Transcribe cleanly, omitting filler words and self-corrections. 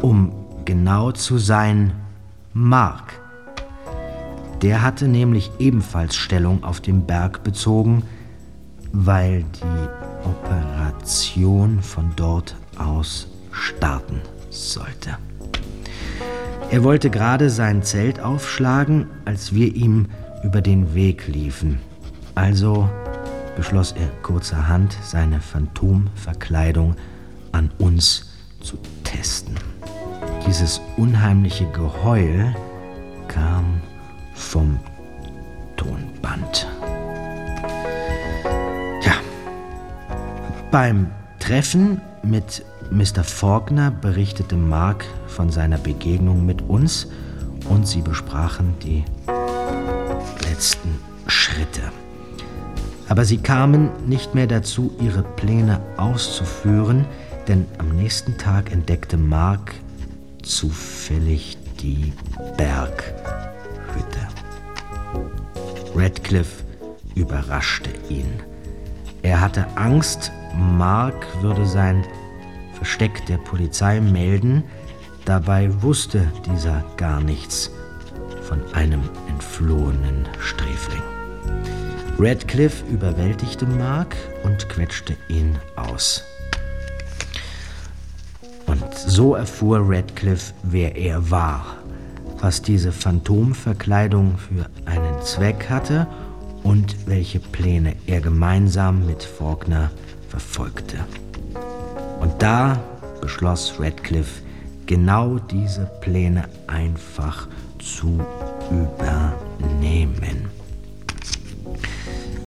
Um genau zu sein, Mark. Der hatte nämlich ebenfalls Stellung auf dem Berg bezogen, weil die Operation von dort aus starten sollte. Er wollte gerade sein Zelt aufschlagen, als wir ihm über den Weg liefen. Also beschloss er kurzerhand, seine Phantomverkleidung an uns zu testen. Dieses unheimliche Geheul kam vom Tonband. Ja, beim Treffen mit Mr. Faulkner berichtete Mark von seiner Begegnung mit uns und sie besprachen die letzten Schritte. Aber sie kamen nicht mehr dazu, ihre Pläne auszuführen, denn am nächsten Tag entdeckte Mark zufällig die Berghütte. Radcliffe überraschte ihn. Er hatte Angst, Mark würde sein Versteck der Polizei melden. Dabei wusste dieser gar nichts von einem entflohenen Sträfling. Radcliffe überwältigte Mark und quetschte ihn aus. Und so erfuhr Radcliffe, wer er war, was diese Phantomverkleidung für einen Zweck hatte und welche Pläne er gemeinsam mit Faulkner verfolgte. Und da beschloss Radcliffe, genau diese Pläne einfach zu übernehmen.